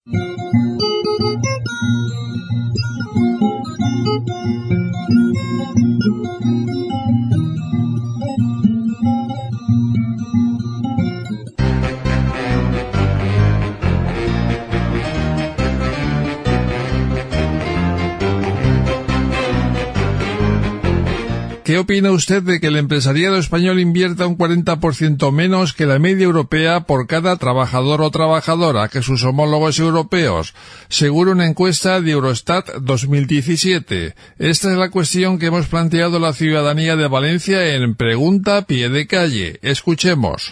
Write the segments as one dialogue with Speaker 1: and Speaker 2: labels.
Speaker 1: ¿Qué opina usted de que el empresariado español invierta un 40% menos que la media europea por cada trabajador o trabajadora que sus homólogos europeos, según una encuesta de Eurostat 2017? Esta es la cuestión que hemos planteado a la ciudadanía de Valencia en Pregunta a Pie de Calle. Escuchemos.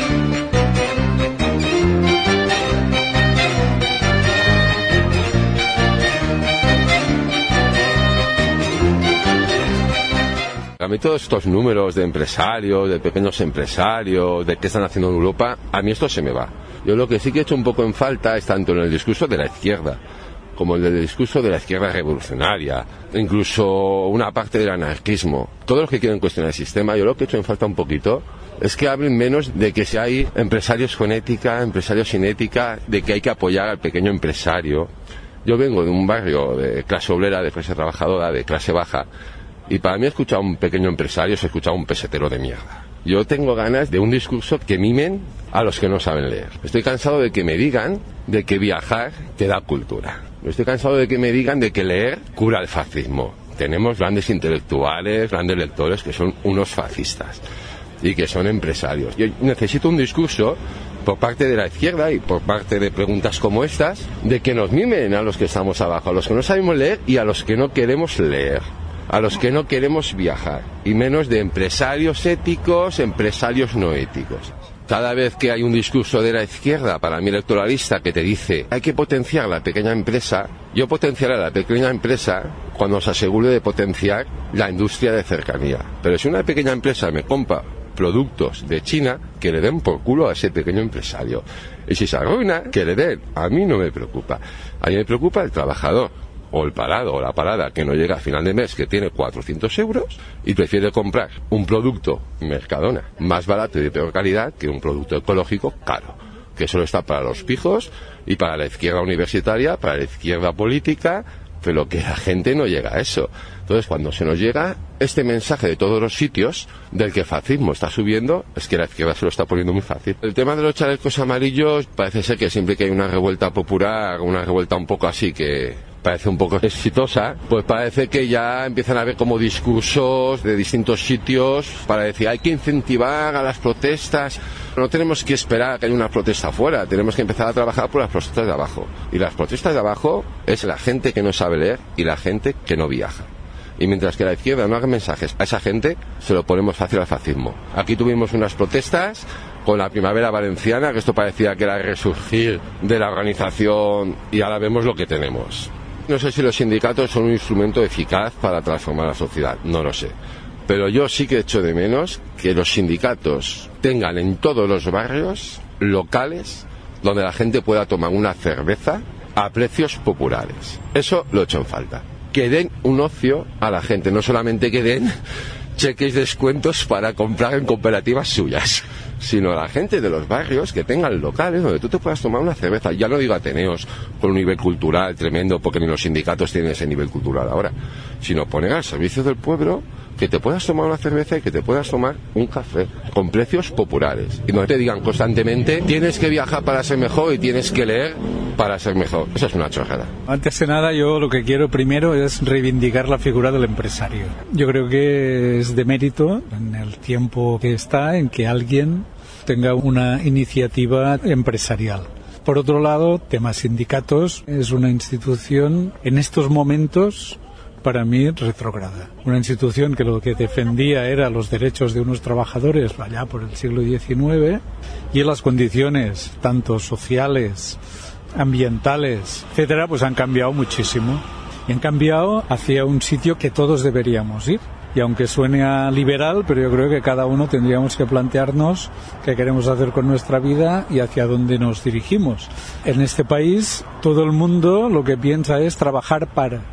Speaker 2: A mí todos estos números de empresarios, de pequeños empresarios, de qué están haciendo en Europa, a mí esto se me va. Yo lo que sí que he hecho un poco en falta es tanto en el discurso de la izquierda como en el discurso de la izquierda revolucionaria, incluso una parte del anarquismo. Todos los que quieren cuestionar el sistema, yo lo que he hecho en falta un poquito es que hablen menos de que si hay empresarios con ética, empresarios sin ética, de que hay que apoyar al pequeño empresario. Yo vengo de un barrio de clase obrera, de clase trabajadora, de clase baja, y para mí escuchar a un pequeño empresario es escuchar a un pesetero de mierda. Yo tengo ganas de un discurso que mimen a los que no saben leer. Estoy cansado de que me digan de que viajar te da cultura. Estoy cansado de que me digan de que leer cura el fascismo. Tenemos grandes intelectuales, grandes lectores que son unos fascistas y que son empresarios. Yo necesito un discurso por parte de la izquierda y por parte de preguntas como estas, de que nos mimen a los que estamos abajo, a los que no sabemos leer y a los que no queremos leer, a los que no queremos viajar, y menos de empresarios éticos, empresarios no éticos. Cada vez que hay un discurso de la izquierda, para mí electoralista, que te dice hay que potenciar la pequeña empresa, yo potenciaré la pequeña empresa cuando os asegure de potenciar la industria de cercanía. Pero si una pequeña empresa me compra productos de China, que le den por culo a ese pequeño empresario. Y si se arruina, que le den. A mí no me preocupa. A mí me preocupa el trabajador, o el parado, o la parada, que no llega a final de mes, que tiene 400 euros, y prefiere comprar un producto Mercadona más barato y de peor calidad que un producto ecológico caro, que solo está para los pijos y para la izquierda universitaria, para la izquierda política, pero que la gente no llega a eso. Entonces, cuando se nos llega este mensaje de todos los sitios del que el fascismo está subiendo, es que la izquierda se lo está poniendo muy fácil. El tema de los chalecos amarillos, parece ser que siempre que hay una revuelta popular, una revuelta un poco así que parece un poco exitosa, pues parece que ya empiezan a haber como discursos de distintos sitios para decir hay que incentivar a las protestas. No tenemos que esperar a que haya una protesta afuera, tenemos que empezar a trabajar por las protestas de abajo. Y las protestas de abajo es la gente que no sabe leer y la gente que no viaja. Y mientras que la izquierda no haga mensajes a esa gente, se lo ponemos fácil al fascismo. Aquí tuvimos unas protestas con la primavera valenciana, que esto parecía que era el resurgir de la organización, y ahora vemos lo que tenemos. No sé si los sindicatos son un instrumento eficaz para transformar la sociedad, no lo sé. Pero yo sí que echo de menos que los sindicatos tengan en todos los barrios locales donde la gente pueda tomar una cerveza a precios populares. Eso lo echo en falta. Que den un ocio a la gente, no solamente que den cheques descuentos para comprar en cooperativas suyas, sino a la gente de los barrios que tengan locales donde tú te puedas tomar una cerveza. Ya no digo Ateneos con un nivel cultural tremendo, porque ni los sindicatos tienen ese nivel cultural ahora, sino poner al servicio del pueblo que te puedas tomar una cerveza y que te puedas tomar un café con precios populares, y no te digan constantemente tienes que viajar para ser mejor y tienes que leer para ser mejor. Eso es una chorrada.
Speaker 3: Antes de nada, yo lo que quiero primero es reivindicar la figura del empresario. Yo creo que es de mérito en el tiempo que está en que alguien tenga una iniciativa empresarial. Por otro lado, tema sindicatos, es una institución en estos momentos para mí retrógrada. Una institución que lo que defendía era los derechos de unos trabajadores allá por el siglo XIX, y las condiciones tanto sociales, ambientales, etcétera, pues han cambiado muchísimo. Y han cambiado hacia un sitio que todos deberíamos ir. Y aunque suene a liberal, pero yo creo que cada uno tendríamos que plantearnos qué queremos hacer con nuestra vida y hacia dónde nos dirigimos. En este país, todo el mundo lo que piensa es trabajar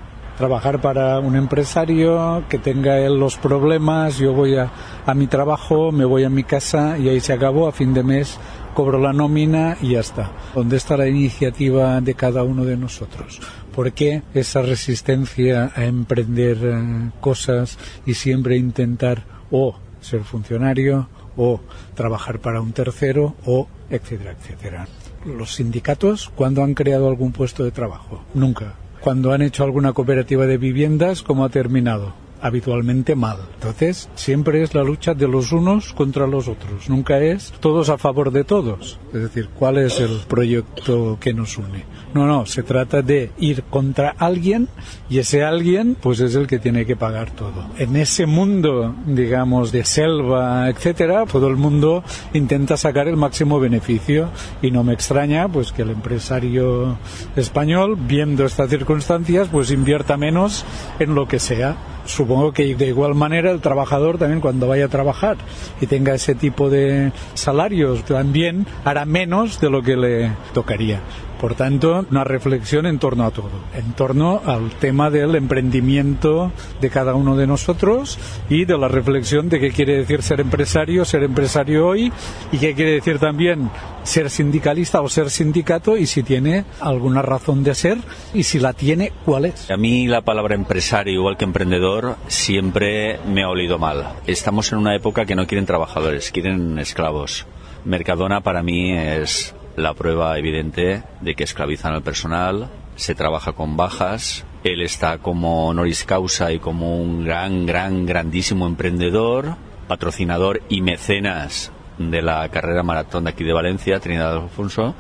Speaker 3: para un empresario, que tenga él los problemas, yo voy a mi trabajo, me voy a mi casa y ahí se acabó, a fin de mes cobro la nómina y ya está. ¿Dónde está la iniciativa de cada uno de nosotros? ¿Por qué esa resistencia a emprender cosas y siempre intentar o ser funcionario o trabajar para un tercero o etcétera, etcétera? Los sindicatos, ¿cuándo han creado algún puesto de trabajo? Nunca. Cuando han hecho alguna cooperativa de viviendas, ¿cómo ha terminado? Habitualmente mal. Entonces, siempre es la lucha de los unos contra los otros. Nunca es todos a favor de todos. Es decir, ¿cuál es el proyecto que nos une? No, se trata de ir contra alguien y ese alguien, pues es el que tiene que pagar todo. En ese mundo, digamos, de selva, etcétera, todo el mundo intenta sacar el máximo beneficio y no me extraña, pues, que el empresario español, viendo estas circunstancias, pues invierta menos en lo que sea. Supongo que de igual manera el trabajador también, cuando vaya a trabajar y tenga ese tipo de salarios, también hará menos de lo que le tocaría. Por tanto, una reflexión en torno a todo, en torno al tema del emprendimiento de cada uno de nosotros y de la reflexión de qué quiere decir ser empresario hoy, y qué quiere decir también ser sindicalista o ser sindicato, y si tiene alguna razón de ser, y si la tiene, ¿cuál es?
Speaker 4: A mí la palabra empresario, igual que emprendedor, siempre me ha olido mal. Estamos en una época que no quieren trabajadores, quieren esclavos. Mercadona para mí es la prueba evidente de que esclavizan al personal, se trabaja con bajas, él está como honoris causa y como un grandísimo emprendedor, patrocinador y mecenas de la carrera maratón de aquí de Valencia, Trinidad Alfonso.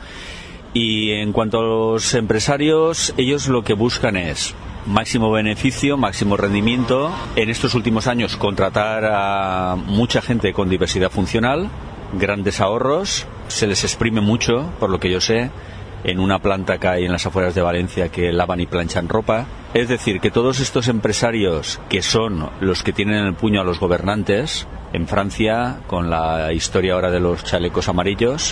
Speaker 4: Y en cuanto a los empresarios, ellos lo que buscan es máximo beneficio, máximo rendimiento. En estos últimos años contratar a mucha gente con diversidad funcional, grandes ahorros, se les exprime mucho, por lo que yo sé, en una planta que hay en las afueras de Valencia que lavan y planchan ropa. Es decir, que todos estos empresarios, que son los que tienen en el puño a los gobernantes, en Francia, con la historia ahora de los chalecos amarillos,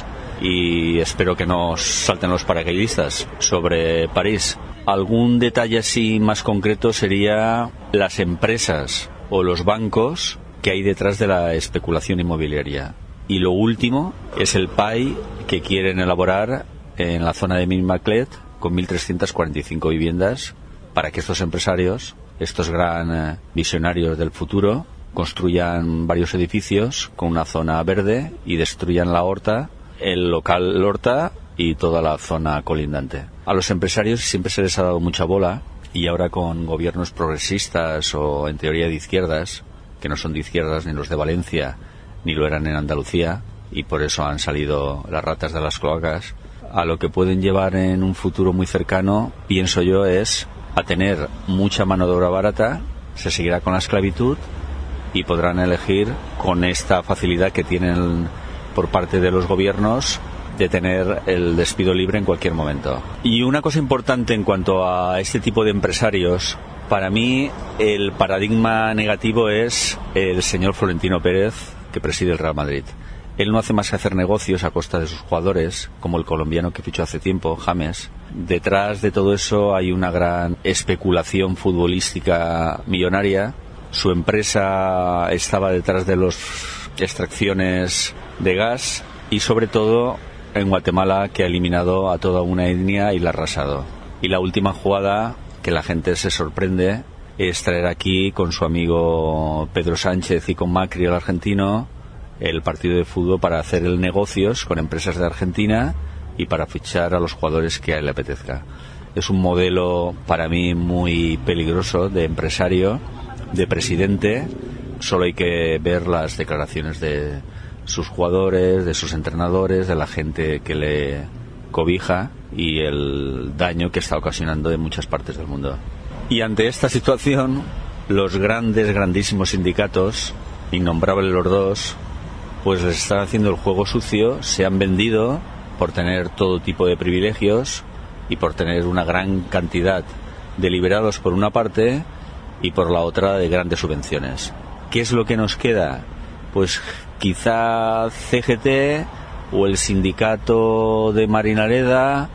Speaker 4: y espero que no salten los paracaidistas sobre París. Algún detalle así más concreto sería las empresas o los bancos que hay detrás de la especulación inmobiliaria. Y lo último es el PAI que quieren elaborar en la zona de Minmaclet con 1.345 viviendas para que estos empresarios, estos gran visionarios del futuro, construyan varios edificios con una zona verde y destruyan la horta, el local Horta y toda la zona colindante. A los empresarios siempre se les ha dado mucha bola, y ahora con gobiernos progresistas o en teoría de izquierdas, que no son de izquierdas ni los de Valencia ni lo eran en Andalucía, y por eso han salido las ratas de las cloacas, a lo que pueden llevar en un futuro muy cercano, pienso yo, es a tener mucha mano de obra barata, se seguirá con la esclavitud y podrán elegir con esta facilidad que tienen por parte de los gobiernos de tener el despido libre en cualquier momento. Y una cosa importante en cuanto a este tipo de empresarios, para mí el paradigma negativo es el señor Florentino Pérez, que preside el Real Madrid. Él no hace más que hacer negocios a costa de sus jugadores, como el colombiano que fichó hace tiempo, James. Detrás de todo eso hay una gran especulación futbolística millonaria. Su empresa estaba detrás de las extracciones de gas y, sobre todo, en Guatemala, que ha eliminado a toda una etnia y la ha arrasado. Y la última jugada, que la gente se sorprende, es traer aquí con su amigo Pedro Sánchez y con Macri, el argentino, el partido de fútbol para hacer el negocios con empresas de Argentina y para fichar a los jugadores que a él le apetezca. Es un modelo para mí muy peligroso de empresario, de presidente. Solo hay que ver las declaraciones de sus jugadores, de sus entrenadores, de la gente que le cobija y el daño que está ocasionando en muchas partes del mundo. Y ante esta situación, los grandísimos sindicatos, innombrables los dos, pues les están haciendo el juego sucio, se han vendido por tener todo tipo de privilegios y por tener una gran cantidad de liberados por una parte y por la otra de grandes subvenciones. ¿Qué es lo que nos queda? Pues quizá CGT o el sindicato de Marinaleda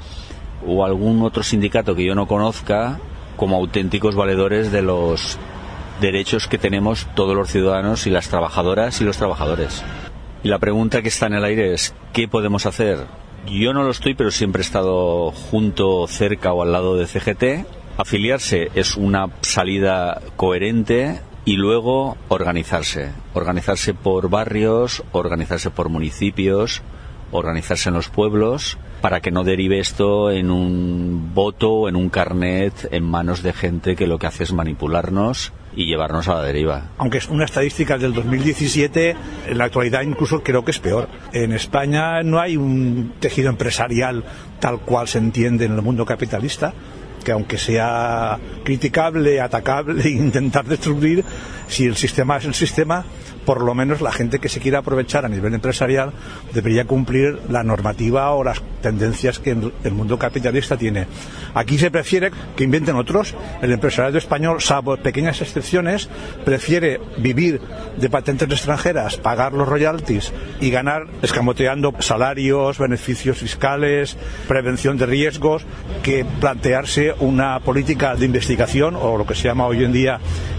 Speaker 4: o algún otro sindicato que yo no conozca, como auténticos valedores de los derechos que tenemos todos los ciudadanos y las trabajadoras y los trabajadores. Y la pregunta que está en el aire es, ¿qué podemos hacer? Yo no lo estoy, pero siempre he estado junto, cerca o al lado de CGT. Afiliarse es una salida coherente y luego organizarse. Organizarse por barrios, organizarse por municipios, organizarse en los pueblos, para que no derive esto en un voto o en un carnet en manos de gente que lo que hace es manipularnos y llevarnos a la deriva.
Speaker 5: Aunque es una estadística del 2017, en la actualidad incluso creo que es peor. En España no hay un tejido empresarial tal cual se entiende en el mundo capitalista, que aunque sea criticable, atacable e intentar destruir, si el sistema es el sistema, por lo menos la gente que se quiera aprovechar a nivel empresarial debería cumplir la normativa o las tendencias que el mundo capitalista tiene. Aquí se prefiere que inventen otros. El empresariado español, salvo pequeñas excepciones, prefiere vivir de patentes extranjeras, pagar los royalties y ganar escamoteando salarios, beneficios fiscales, prevención de riesgos, que plantearse una política de investigación o lo que se llama hoy en día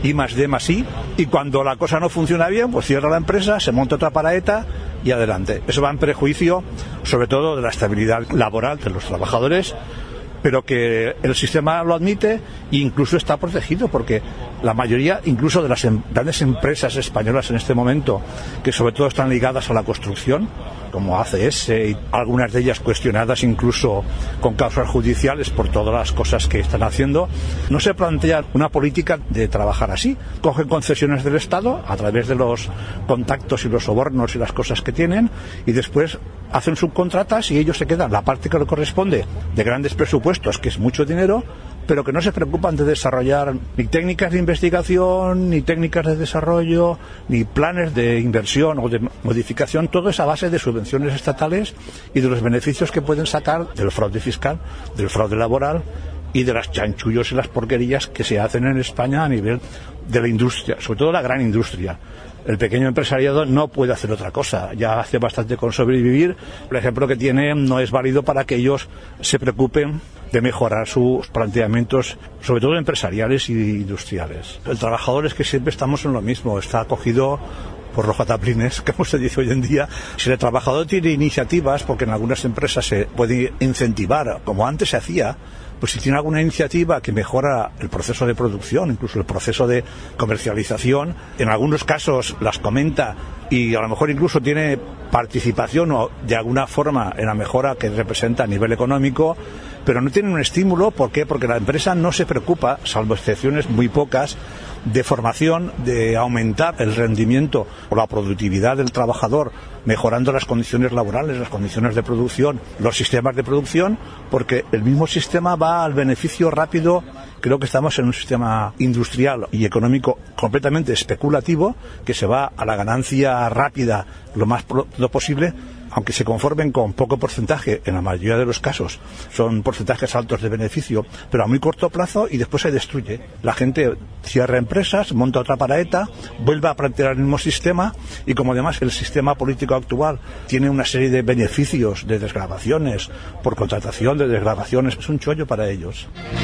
Speaker 5: I+D+I, y cuando la cosa no funciona bien, pues cierra la empresa, se monta otra paraeta y adelante. Eso va en prejuicio sobre todo de la estabilidad laboral de los trabajadores, pero que el sistema lo admite e incluso está protegido, porque la mayoría incluso de las grandes empresas españolas en este momento, que sobre todo están ligadas a la construcción, como ACS y algunas de ellas cuestionadas incluso con causas judiciales por todas las cosas que están haciendo, no se plantea una política de trabajar así. Cogen concesiones del Estado a través de los contactos y los sobornos y las cosas que tienen, y después hacen subcontratas y ellos se quedan la parte que le corresponde de grandes presupuestos, que es mucho dinero, pero que no se preocupan de desarrollar ni técnicas de investigación, ni técnicas de desarrollo, ni planes de inversión o de modificación, todo es a base de subvenciones estatales y de los beneficios que pueden sacar del fraude fiscal, del fraude laboral y de las chanchullos y las porquerías que se hacen en España a nivel de la industria, sobre todo la gran industria. El pequeño empresariado no puede hacer otra cosa, ya hace bastante con sobrevivir. El ejemplo que tiene no es válido para que ellos se preocupen de mejorar sus planteamientos, sobre todo empresariales y industriales. El trabajador es que siempre estamos en lo mismo, está acogido por los cataplines, como se dice hoy en día. Si el trabajador tiene iniciativas, porque en algunas empresas se puede incentivar, como antes se hacía, pues si tiene alguna iniciativa que mejora el proceso de producción, incluso el proceso de comercialización, en algunos casos las comenta y a lo mejor incluso tiene participación o de alguna forma en la mejora que representa a nivel económico, pero no tiene un estímulo. ¿Por qué? Porque la empresa no se preocupa, salvo excepciones muy pocas, de formación, de aumentar el rendimiento o la productividad del trabajador, mejorando las condiciones laborales, las condiciones de producción, los sistemas de producción, porque el mismo sistema va al beneficio rápido. Creo que estamos en un sistema industrial y económico completamente especulativo, que se va a la ganancia rápida lo más pronto posible, aunque se conformen con poco porcentaje, en la mayoría de los casos son porcentajes altos de beneficio, pero a muy corto plazo, y después se destruye. La gente cierra empresas, monta otra paraeta, vuelve a plantear el mismo sistema, y como además el sistema político actual tiene una serie de beneficios, de desgravaciones, por contratación de desgravaciones, es un chollo para ellos.